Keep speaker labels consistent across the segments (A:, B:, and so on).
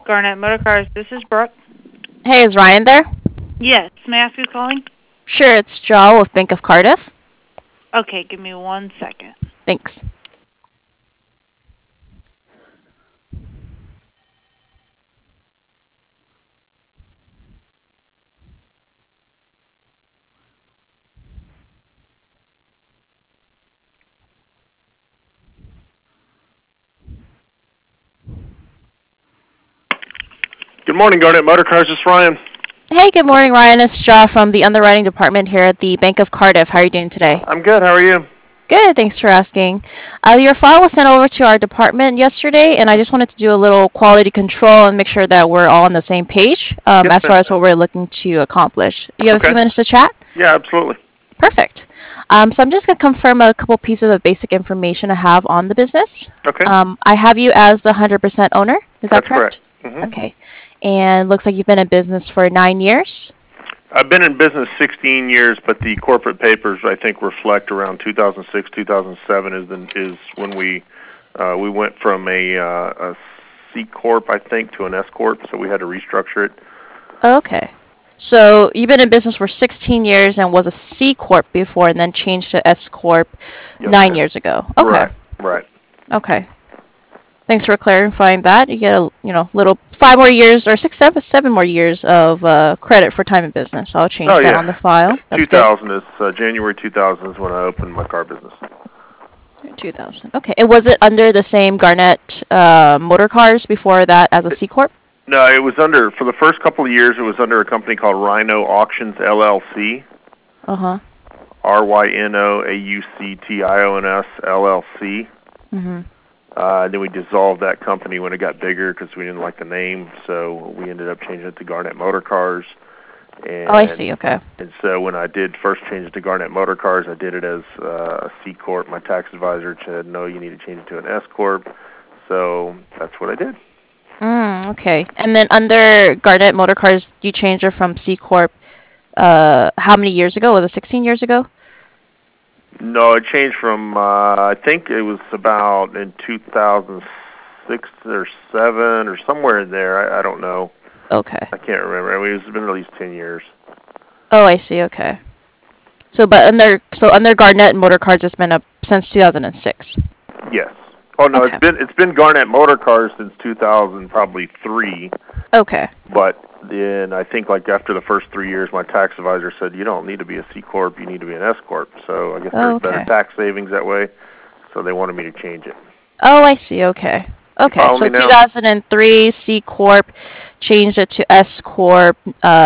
A: Garnet Motor Cars, this is Brooke.
B: Hey, is Ryan there?
A: Yes, may I ask who's calling?
B: Sure, it's Joe with Bank of Cardiff.
A: Okay, give me 1 second.
B: Thanks.
C: Good morning, Garnet Motor Cars. This is Ryan.
B: Hey, good morning, Ryan. It's Joe from the underwriting department here at the Bank of Cardiff. How are you doing today?
C: I'm good. How are you?
B: Good, thanks for asking. Your file was sent over to our department yesterday, and I just wanted to do a little quality control and make sure that we're all on the same page as far as what we're looking to accomplish. You have a few minutes to chat?
C: Yeah, absolutely.
B: Perfect. So I'm just going to confirm a couple pieces of basic information I have on the business.
C: Okay.
B: I have you as the 100% owner. Is that correct?
C: That's correct.
B: Okay. And looks like you've been in business for 9 years?
C: I've been in business 16 years, but the corporate papers, I think, reflect around 2006, 2007 is when we went from a C Corp, I think, to an S Corp, so we had to restructure it.
B: Okay. So you've been in business for 16 years and was a C Corp before and then changed to S Corp 9 years ago. Okay.
C: Right.
B: Okay. Thanks for clarifying that. You get a little 5 more years or 7 more years of credit for time in business. I'll change that on the file. That's
C: 2000 is January 2000 is when I opened my car business.
B: 2000. Okay. And was it under the same Garnet Motor Cars before that as a C Corp?
C: No, it was under, for the first couple of years, it was under a company called Rhino Auctions LLC.
B: Uh-huh.
C: RYNOAUCTIONS LLC.
B: Mm-hmm.
C: Then we dissolved that company when it got bigger because we didn't like the name, so we ended up changing it to Garnet Motor Cars. And,
B: I see. Okay.
C: And so when I did first change it to Garnet Motor Cars, I did it as a C Corp. My tax advisor said, no, you need to change it to an S Corp. So that's what I did.
B: Okay. And then under Garnet Motor Cars, you changed it from C Corp how many years ago? Was it 16 years ago?
C: No, it changed from, I think it was about in 2006 or 7 or somewhere in there. I don't know.
B: Okay.
C: I can't remember. I mean, it's been at least 10 years.
B: Oh, I see. Okay. So under Garnet Motor Cars, it's been up since 2006.
C: Yes. Oh no,
B: okay.
C: it's been Garnet Motor Cars since 2003.
B: Okay.
C: But then I think like after the first 3 years, my tax advisor said you don't need to be a C Corp, you need to be an S Corp. So I guess there's better tax savings that way. So they wanted me to change it.
B: Oh, I see. Okay. Okay. So 2003 C Corp, changed it to S Corp.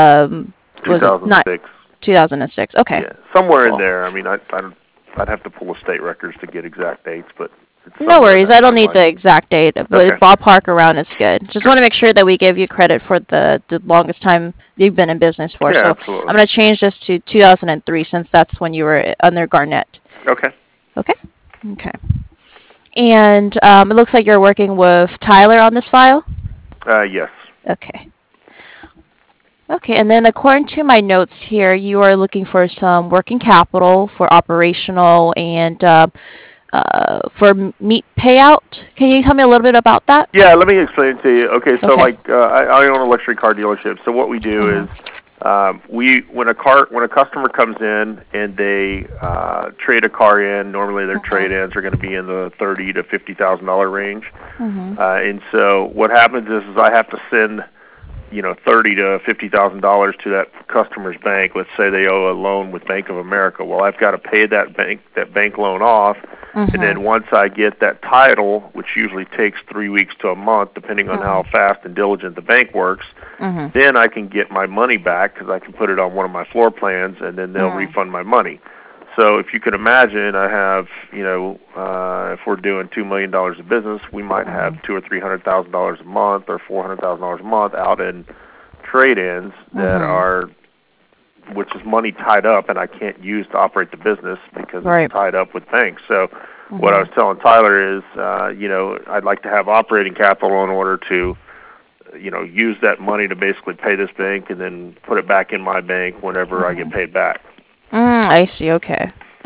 C: 2006.
B: 2006. Okay.
C: Yeah, somewhere in there. I mean, I'd have to pull the state records to get exact dates, but.
B: No worries. I don't need the exact date, but ballpark around is good. Just want to make sure that we give you credit for the longest time you've been in business for.
C: Yeah,
B: so
C: absolutely.
B: I'm going to change this to 2003 since that's when you were under Garnet.
C: Okay.
B: Okay. Okay. And it looks like you're working with Tyler on this file?
C: Yes.
B: Okay. Okay, and then according to my notes here, you are looking for some working capital for operational and for meat payout. Can you tell me a little bit about that?
C: Yeah, let me explain it to you. Okay, so like I own a luxury car dealership. So what we do is when a customer comes in and they trade a car in, normally their trade-ins are going to be in the $30,000 to $50,000 range. And so what happens is I have to send $30,000 to $50,000 to that customer's bank. Let's say they owe a loan with Bank of America. Well, I've got to pay that bank loan off, and then once I get that title, which usually takes 3 weeks to a month, depending on how fast and diligent the bank works, then I can get my money back because I can put it on one of my floor plans, and then they'll refund my money. So if you could imagine, I have, if we're doing $2 million of business, we might have $200,000 or $300,000 a month or $400,000 a month out in trade-ins that are, which is money tied up, and I can't use to operate the business because it's tied up with banks. So what I was telling Tyler is, I'd like to have operating capital in order to, use that money to basically pay this bank and then put it back in my bank whenever I get paid back.
B: I see. Okay.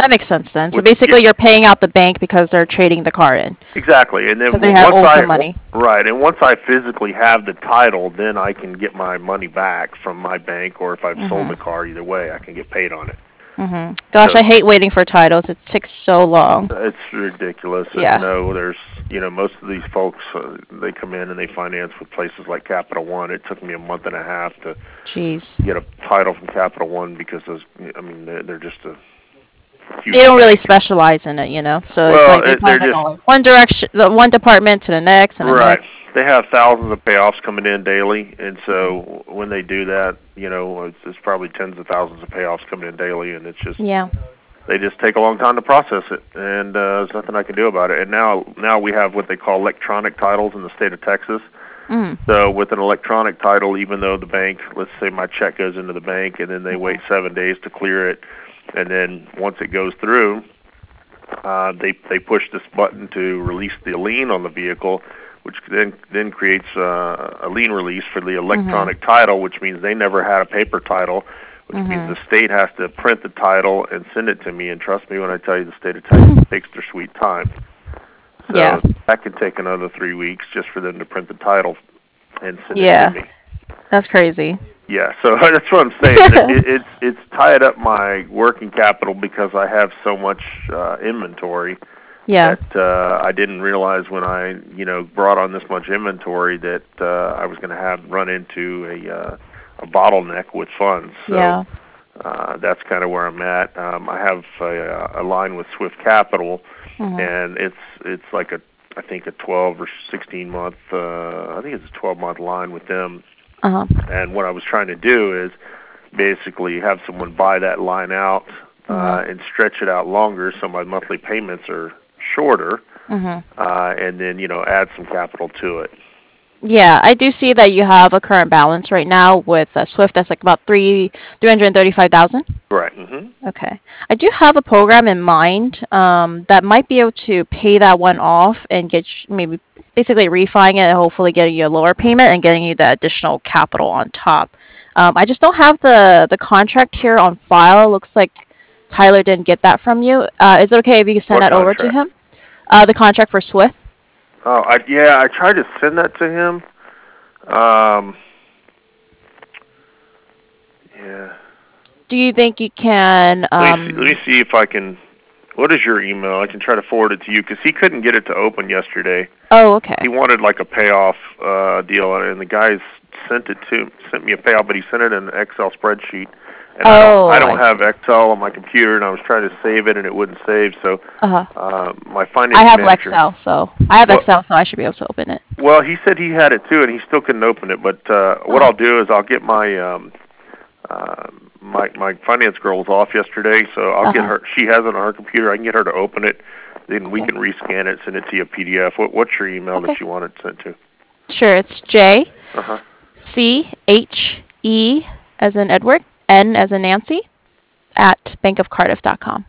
B: That makes sense then. So
C: Which-
B: basically, you're paying out the bank because they're trading the car in.
C: Exactly, and then
B: Because they have
C: once
B: owed the money.
C: right, and once I physically have the title, then I can get my money back from my bank, or if I've sold the car, either way, I can get paid on it.
B: Gosh,
C: So-
B: I hate waiting for titles. It takes so long.
C: It's ridiculous.
B: Yeah.
C: And there's, most of these folks, they come in and they finance with places like Capital One. It took me a month and a half to
B: Jeez.
C: get a title from Capital One because they're just a huge
B: They don't really
C: bank.
B: specialize in it, So
C: Well,
B: it's like they
C: they're
B: kind of
C: just-
B: go like one direction, one department to the next, and the
C: Right.
B: next.
C: They have thousands of payoffs coming in daily, and so when they do that, it's probably tens of thousands of payoffs coming in daily, and it's just
B: Yeah.
C: they just take a long time to process it, and there's nothing I can do about it. And now we have what they call electronic titles in the state of Texas. So with an electronic title, even though the bank, let's say my check goes into the bank, and then they wait 7 days to clear it, and then once it goes through, they push this button to release the lien on the vehicle, which then creates a lien release for the electronic title, which means they never had a paper title, which means the state has to print the title and send it to me. And trust me when I tell you, the state of Texas takes their sweet time. So
B: Yeah.
C: that could take another 3 weeks just for them to print the title and send
B: Yeah.
C: it to me.
B: That's crazy.
C: Yeah, so that's what I'm saying. It's tied up my working capital because I have so much inventory.
B: Yeah.
C: That I didn't realize when I, brought on this much inventory that I was going to run into a bottleneck with funds. So
B: Yeah.
C: that's kind of where I'm at. I have a line with Swift Capital, and it's like I think a 12 or 16 month. I think it's a 12-month line with them. And what I was trying to do is basically have someone buy that line out and stretch it out longer, so my monthly payments are shorter, and then add some capital to it.
B: Yeah, I do see that you have a current balance right now with Swift that's like about 335,000.
C: Right.
B: Okay. I do have a program in mind that might be able to pay that one off and get maybe basically refining it and hopefully getting you a lower payment and getting you the additional capital on top. I just don't have the contract here on file. It looks like Tyler didn't get that from you. Is it okay if you can send
C: What
B: that over to
C: contract?
B: him? The contract for Swift.
C: Oh, I tried to send that to him. Yeah.
B: Do you think you can?
C: Let me see if I can. What is your email? I can try to forward it to you because he couldn't get it to open yesterday.
B: Oh, okay.
C: He wanted like a payoff deal, and the guys sent me a payoff, but he sent it in an Excel spreadsheet. And I don't have Excel on my computer, and I was trying to save it, and it wouldn't save. So my finance
B: I have
C: manager,
B: Excel, so I should be able to open it.
C: Well, he said he had it too, and he still couldn't open it. But what I'll do is I'll get my my finance girl was off yesterday, so I'll get her. She has it on her computer. I can get her to open it. Then we can rescan it, send it to you a PDF. What's your email that you want it sent to?
B: Sure, it's J CHE as in Edward, N as in Nancy, at bankofcardiff.com.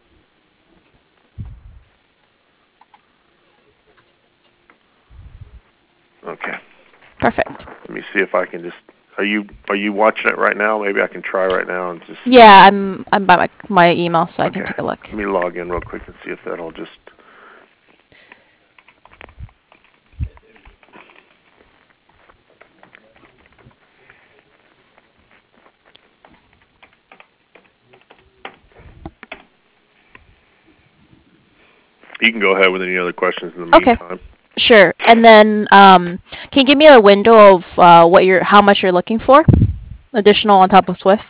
C: Okay.
B: Perfect.
C: Let me see if I can just. Are you watching it right now? Maybe I can try right now and just.
B: Yeah, I'm by my email, so I can take a look.
C: Let me log in real quick and see if that'll just. You can go ahead with any other questions in the meantime.
B: Sure. And then, can you give me a window of how much you're looking for, additional on top of Swift?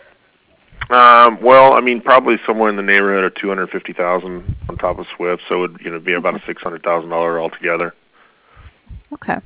C: Well, I mean, probably somewhere in the neighborhood of $250,000 on top of Swift, so it would be about a $600,000 altogether.
B: Okay.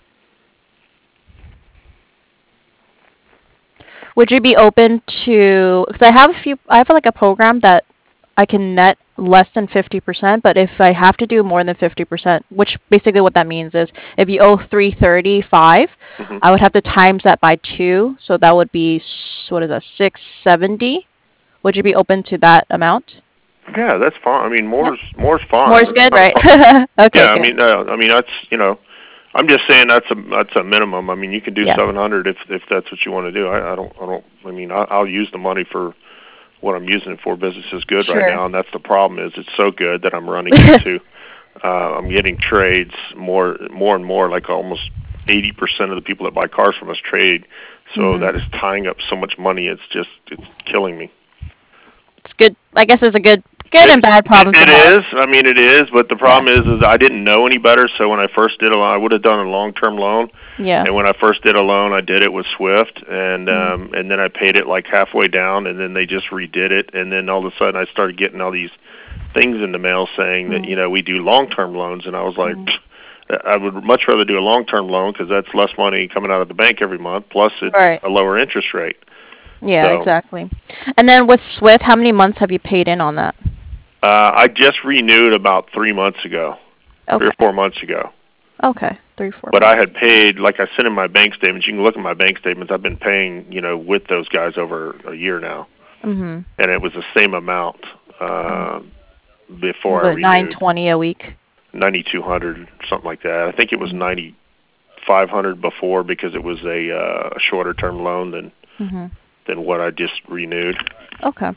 B: Would you be open to? Because I have like a program that I can net less than 50%, but if I have to do more than 50%, which basically what that means is if you owe 335, I would have to times that by 2, so that would be, what is that, 670? Would you be open to that amount?
C: Yeah, that's fine. I mean, more's fine.
B: More's good, right? Okay.
C: Yeah,
B: good.
C: I mean that's I'm just saying that's a minimum. I mean, you can do 700 if that's what you want to do. I don't. I mean, I'll use the money for what I'm using it for. Business is good
B: Sure.
C: right now, and that's the problem. Is it's so good that I'm running into. I'm getting trades more and more. Like almost 80% of the people that buy cars from us trade. So that is tying up so much money. It's killing me.
B: It's good. I guess it's a good and bad problem to have.
C: It is. I mean, it is. But the problem is I didn't know any better. So when I first did a loan, I would have done a long-term loan.
B: Yeah.
C: And when I first did a loan, I did it with Swift, and then I paid it like halfway down, and then they just redid it, and then all of a sudden I started getting all these things in the mail saying that we do long-term loans, and I was like, I would much rather do a long-term loan because that's less money coming out of the bank every month, plus it's a lower interest rate.
B: Yeah, exactly. And then with Swift, how many months have you paid in on that?
C: I just renewed about 3 months ago, 3 or 4 months ago.
B: Okay, 3, 4
C: But
B: months.
C: I had paid, like I sent in my bank statements. You can look at my bank statements. I've been paying, with those guys over a year now.
B: Mm-hmm.
C: And it was the same amount before I renewed.
B: $920 a week.
C: 9,200, something like that. I think it was 9,500 before because it was a shorter term loan than what I just renewed.
B: Okay.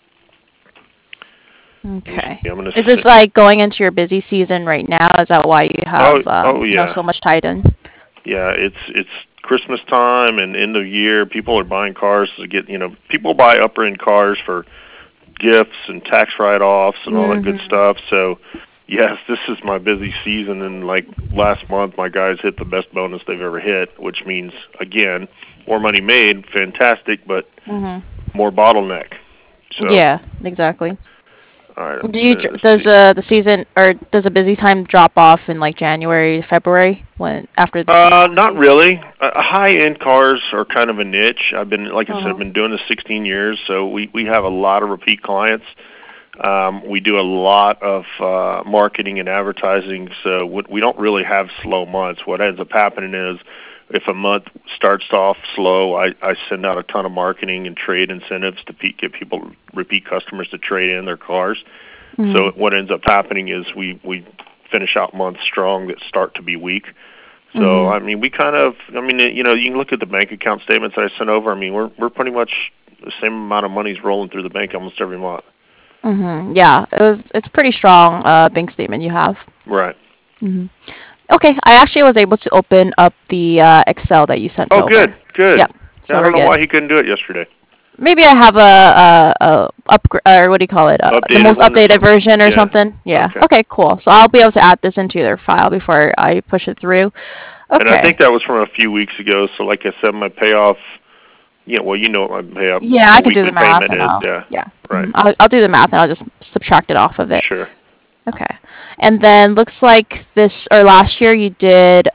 B: Okay. Is this like going into your busy season right now? Is that why you have so much tied in?
C: Yeah, it's Christmas time and end of year. People are buying cars to get, people buy upper end cars for gifts and tax write-offs and all that good stuff. So, yes, this is my busy season, and like last month my guys hit the best bonus they've ever hit, which means, again, more money made, fantastic, but more bottleneck. So,
B: yeah, exactly.
C: All right,
B: does the season or does a busy time drop off in like January, February after the season?
C: Not really. High-end cars are kind of a niche. I've been, like I said, I've been doing this 16 years, so we have a lot of repeat clients. We do a lot of marketing and advertising, so we don't really have slow months. What ends up happening is if a month starts off slow, I send out a ton of marketing and trade incentives to get people, repeat customers, to trade in their cars. So what ends up happening is we finish out months strong that start to be weak. So, I mean, you can look at the bank account statements I sent over. I mean, we're pretty much the same amount of money's rolling through the bank almost every month.
B: Yeah, it's pretty strong bank statement you have.
C: Right.
B: Okay, I actually was able to open up the Excel that you sent over.
C: Oh, good.
B: Yep. So
C: I don't know why he couldn't do it yesterday.
B: Maybe I have a upgrade, or what do you call it? The most updated version or something. Yeah. Okay, cool. So I'll be able to add this into their file before I push it through. Okay.
C: And I think that was from a few weeks ago. So, like I said, my payoff. Yeah, well, you know what my payoff.
B: Yeah, I can do the math.
C: Right.
B: I'll do the math and I'll just subtract it off of it.
C: Sure.
B: Okay. And then looks like last year you did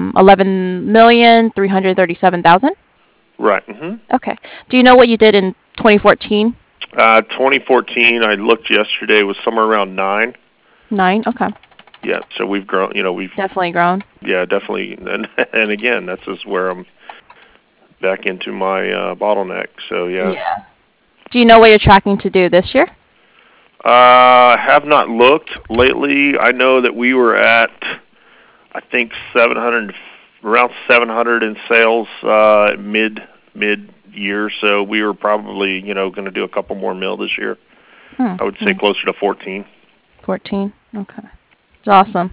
B: 11,337,000.
C: Right.
B: Okay. Do you know what you did in 2014?
C: 2014, I looked yesterday, was somewhere around 9.
B: 9. Okay.
C: Yeah. So we've grown. We've
B: definitely grown.
C: Yeah, definitely. And again, that's just where I'm back into my bottleneck. So yeah.
B: Yeah. Do you know what you're tracking to do this year?
C: I have not looked lately. I know that we were at, I think, around 700 in sales mid-year. So we were probably, going to do a couple more mil this year. I would say closer to 14.
B: 14. Okay. It's awesome.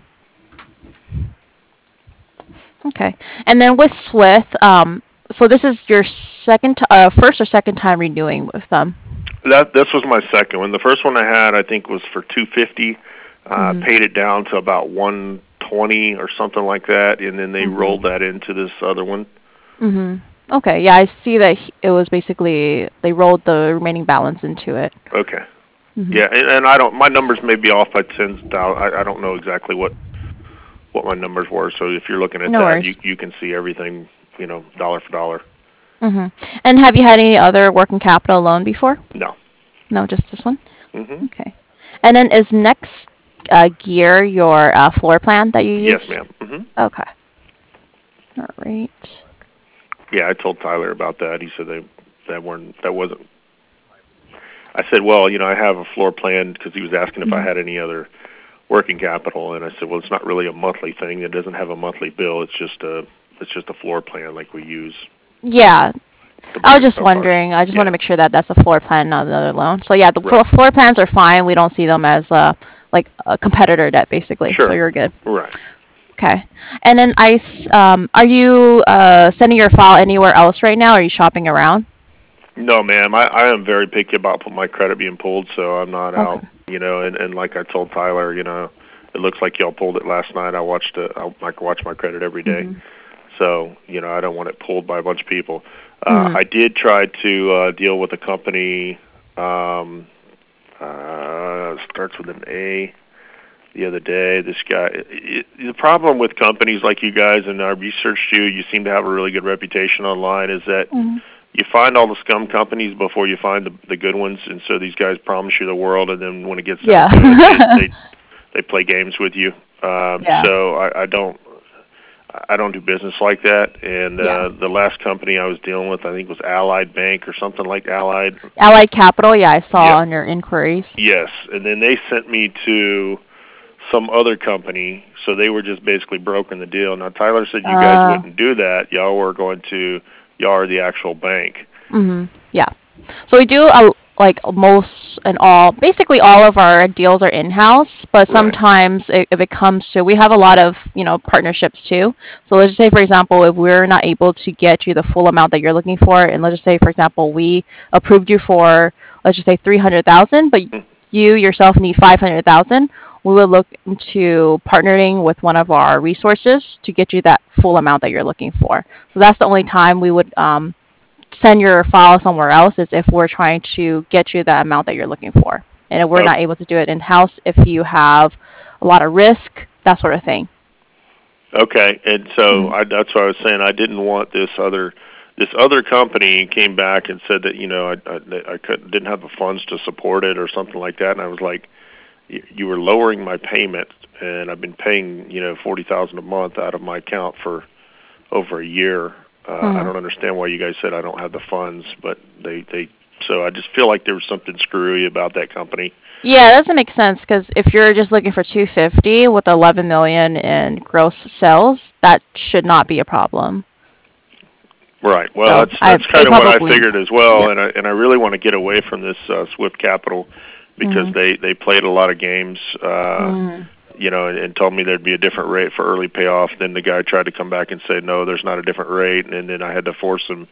B: Okay. And then with Swift, so this is your first or second time renewing with them?
C: This was my second one. The first one I had, I think, was for $250. Paid it down to about $120 or something like that, and then they rolled that into this other one.
B: Okay. Yeah, I see that it was basically they rolled the remaining balance into it.
C: Okay. Yeah, and I don't. My numbers may be off by 10,000. I don't know exactly what my numbers were. So if you're looking at you can see everything, dollar for dollar.
B: And have you had any other working capital loan before?
C: No.
B: No, just this one? Okay. And then is Next Gear your floor plan that you use?
C: Yes, ma'am.
B: Okay. All right.
C: Yeah, I told Tyler about that. He said that wasn't. I said, well, I have a floor plan because he was asking if I had any other working capital, and I said, well, it's not really a monthly thing. It doesn't have a monthly bill. It's just a floor plan like we use.
B: Yeah. I was just
C: cars.
B: wondering. I just want
C: Yeah.
B: to make sure that that's a floor plan, not another loan. So yeah, the
C: Right.
B: floor plans are fine. We don't see them as like a competitor debt, basically. So
C: Sure.
B: you're good.
C: Right.
B: Okay. And then are you sending your file anywhere else right now? Or are you shopping around?
C: No, ma'am. I am very picky about my credit being pulled, so I'm not
B: Okay.
C: out. And like I told Tyler, it looks like y'all pulled it last night. I watched it. I watch my credit every day.
B: Mhm.
C: So, I don't want it pulled by a bunch of people.
B: Mhm.
C: I did try to deal with a company, starts with an A, the other day. This guy, the problem with companies like you guys, and I researched you seem to have a really good reputation online, is that
B: Mhm.
C: you find all the scum companies before you find the good ones, and so these guys promise you the world, and then when it gets down
B: Yeah.
C: to it, they play games with you.
B: Yeah.
C: So I don't do business like that. And
B: Yeah.
C: the last company I was dealing with, I think, was Allied Bank or something like Allied.
B: Allied Capital, yeah, I saw
C: Yeah.
B: on your inquiries.
C: Yes, and then they sent me to some other company, so they were just basically brokering the deal. Now Tyler said you guys wouldn't do that. Y'all are the actual bank.
B: Yeah. So we do like most and all, basically all of our deals are in-house, but
C: Right.
B: sometimes if it comes to, we have a lot of, partnerships too. So let's just say, for example, if we're not able to get you the full amount that you're looking for, and let's just say, for example, we approved you for, let's just say 300,000, but you yourself need 500,000, we will look into partnering with one of our resources to get you that full amount that you're looking for. So that's the only time we would send your file somewhere else is if we're trying to get you that amount that you're looking for. And if we're not able to do it in-house, if you have a lot of risk, that sort of thing.
C: Okay, and so that's what I was saying. I didn't want this other company came back and said that I didn't have the funds to support it or something like that, and I was like, you were lowering my payment, and I've been paying $40,000 a month out of my account for over a year. I don't understand why you guys said I don't have the funds, but they so I just feel like there was something screwy about that company.
B: Yeah, it doesn't make sense because if you're just looking for 250 with 11 million in gross sales, that should not be a problem.
C: Right. Well,
B: So
C: that's kind of what I
B: probably,
C: figured as well,
B: yeah.
C: and I really want to get away from this Swift Capital because they played a lot of games, and told me there'd be a different rate for early payoff. Then the guy tried to come back and say no, there's not a different rate, and then I had to force him,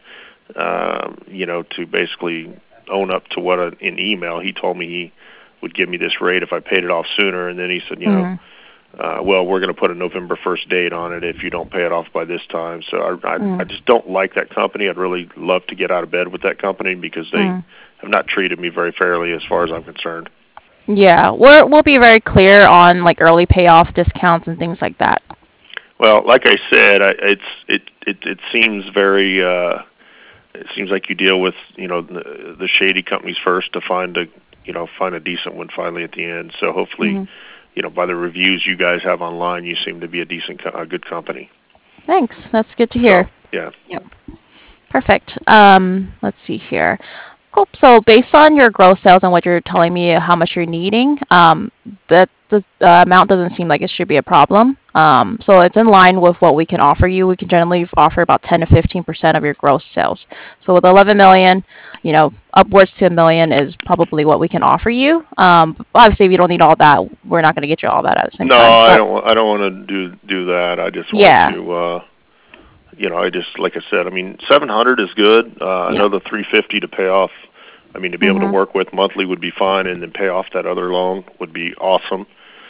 C: to basically own up to what in email he told me he would give me this rate if I paid it off sooner, and then he said, well, we're going to put a November 1st date on it if you don't pay it off by this time. So I just don't like that company. I'd really love to get out of bed with that company because they have not treated me very fairly as far as I'm concerned.
B: Yeah, we'll be very clear on like early payoff discounts and things like that.
C: Well, like I said, it seems very. It seems like you deal with the shady companies first to find a decent one finally at the end. So hopefully, by the reviews you guys have online, you seem to be a good company.
B: Thanks. That's good to hear.
C: So, yeah.
B: Yep. Perfect. Let's see here. Cool. So based on your gross sales and what you're telling me how much you're needing, that the amount doesn't seem like it should be a problem. So it's in line with what we can offer you. We can generally offer about 10 to 15% of your gross sales. So with 11 million, upwards to $1 million is probably what we can offer you. Obviously, if you don't need all that, we're not going to get you all that at the same time.
C: No, I don't want to do that. I just want to. I just, like I said, 700 is good. I know the 350 to pay off. To be able to work with monthly would be fine, and then pay off that other loan would be awesome.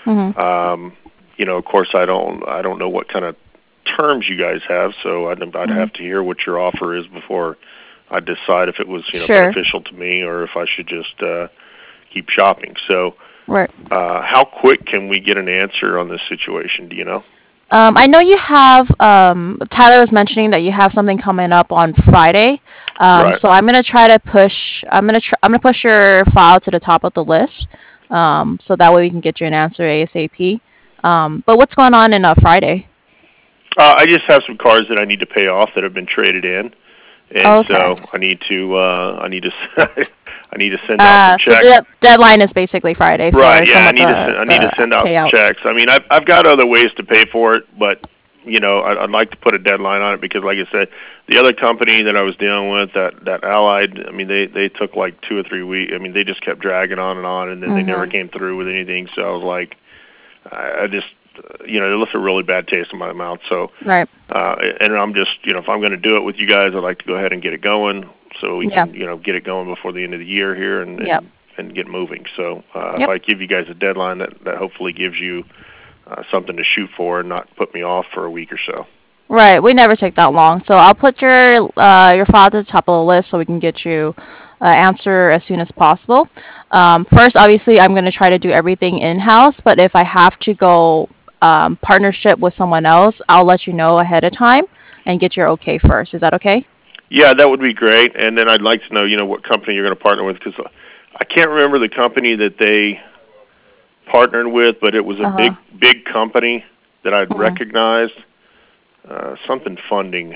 C: Of course, I don't know what kind of terms you guys have, so I'd have to hear what your offer is before I decide if it was beneficial to me or if I should just keep shopping. So, how quick can we get an answer on this situation? Do you know?
B: I know you have, Tyler was mentioning that you have something coming up on Friday.
C: Right.
B: So I'm going to try to push, I'm going to push your file to the top of the list. So that way we can get you an answer ASAP. But what's going on in Friday?
C: I just have some cars that I need to pay off that have been traded in. And so I need to I need to send out some checks.
B: So the deadline is basically Friday.
C: Right. Yeah. I need to send out checks. I've got other ways to pay for it, but I'd like to put a deadline on it because, like I said, the other company that I was dealing with, that Allied, I mean, they took like 2 or 3 weeks. I mean, they just kept dragging on, and then they never came through with anything. So I was like, I just, it left a really bad taste in my mouth. So,
B: Right.
C: And I'm just, if I'm going to do it with you guys, I'd like to go ahead and get it going so we can, get it going before the end of the year here and get moving. So if I give you guys a deadline, that hopefully gives you something to shoot for and not put me off for a week or so.
B: Right. We never take that long. So I'll put your file at the top of the list so we can get you answer as soon as possible. First, obviously, I'm going to try to do everything in-house, but if I have to go partnership with someone else, I'll let you know ahead of time and get your okay first. Is that okay?
C: Yeah, that would be great. And then I'd like to know, what company you're going to partner with, because I can't remember the company that they partnered with, but it was a big company that I'd recognized. Something funding.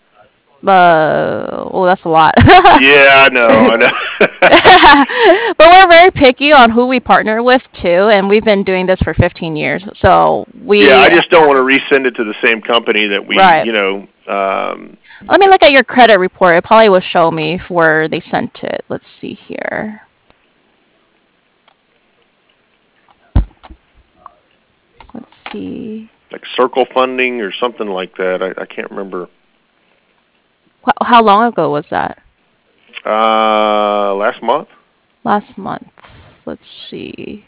B: Well, that's a lot.
C: Yeah, I know.
B: But we're very picky on who we partner with too, and we've been doing this for 15 years. So
C: I just don't want to resend it to the same company that we,
B: Let me look at your credit report. It probably will show me where they sent it. Let's see here. Let's see.
C: Like Circle Funding or something like that. I can't remember.
B: How long ago was that?
C: Last month.
B: Last month. Let's see.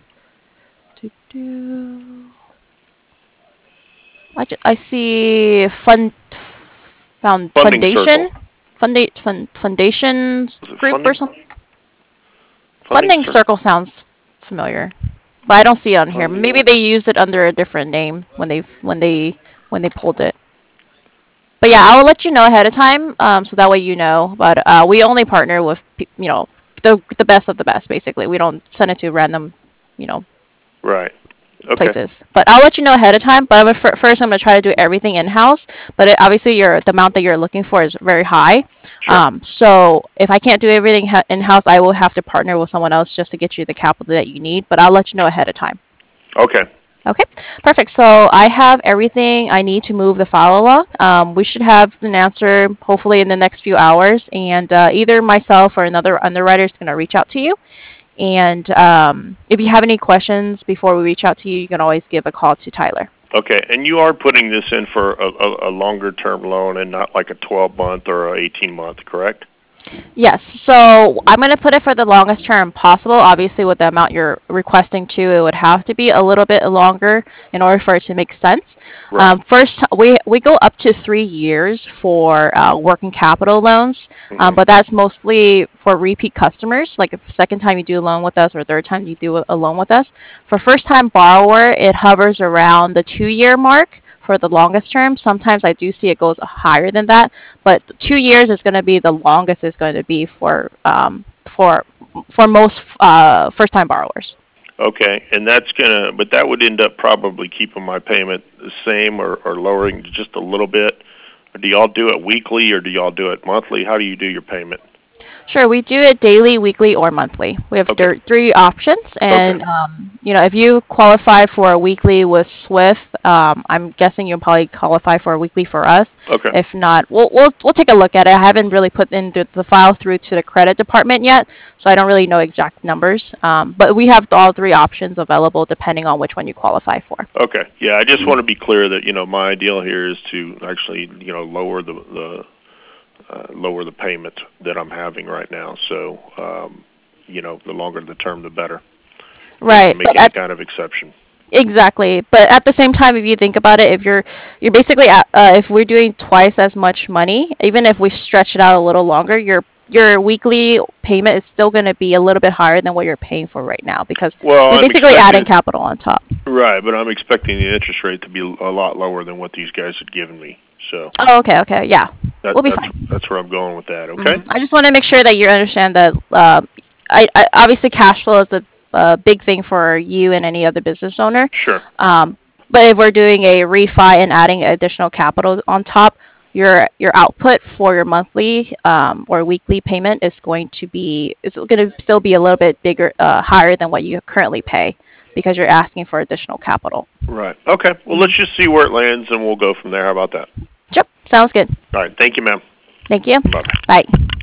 B: I see foundation. Foundation group or something. Funding Circle sounds familiar, but I don't see it on here. Maybe they used it under a different name when they pulled it. But yeah, I will let you know ahead of time, so that way you know. But we only partner with the best of the best. Basically, we don't send it to random,
C: right. Okay.
B: places. But I'll let you know ahead of time. But first, I'm gonna try to do everything in house. But obviously, the amount that you're looking for is very high.
C: Sure.
B: So if I can't do everything in house, I will have to partner with someone else just to get you the capital that you need. But I'll let you know ahead of time.
C: Okay.
B: Okay, perfect. So I have everything I need to move the file along. We should have an answer hopefully in the next few hours, and either myself or another underwriter is going to reach out to you. And if you have any questions before we reach out to you, you can always give a call to Tyler.
C: Okay, and you are putting this in for a longer-term loan and not like a 12-month or a 18-month, correct?
B: Yes, so I'm going to put it for the longest term possible. Obviously, with the amount you're requesting to, it would have to be a little bit longer in order for it to make sense.
C: Right.
B: First, we go up to 3 years for working capital loans, but that's mostly for repeat customers. Like if second time you do a loan with us or third time you do a loan with us. For first-time borrower, it hovers around the 2-year mark for the longest term. Sometimes I do see it goes higher than that, but 2 years is going to be the longest it's going to be for most first-time borrowers.
C: Okay, and but that would end up probably keeping my payment the same or lowering just a little bit. Do y'all do it weekly or do y'all do it monthly? How do you do your payment?
B: Sure, we do it daily, weekly, or monthly. We have 3 options, and if you qualify for a weekly with Swift, I'm guessing you'll probably qualify for a weekly for us.
C: Okay.
B: If not, we'll take a look at it. I haven't really put in the file through to the credit department yet, so I don't really know exact numbers. But we have all 3 options available depending on which one you qualify for.
C: Okay. Yeah, I just want to be clear that my ideal here is to actually lower the payment that I'm having right now. So, the longer the term, the better.
B: Right.
C: Make any kind of exception.
B: Exactly. But at the same time, if you think about it, if you're basically if we're doing twice as much money, even if we stretch it out a little longer, your weekly payment is still going to be a little bit higher than what you're paying for right now because we're basically adding capital on top.
C: Right, but I'm expecting the interest rate to be a lot lower than what these guys had given me. So.
B: Oh, okay, yeah. We'll be fine.
C: That's where I'm going with that. Okay.
B: I just want to make sure that you understand that. I obviously cash flow is a big thing for you and any other business owner.
C: Sure.
B: But if we're doing a refi and adding additional capital on top, your output for your monthly or weekly payment is going to still be a little bit bigger, higher than what you currently pay. because you're asking for additional capital.
C: Right. Okay. Well, let's just see where it lands, and we'll go from there. How about that?
B: Yep, sounds good.
C: All right. Thank you, ma'am.
B: Thank you.
C: Bye.
B: Bye.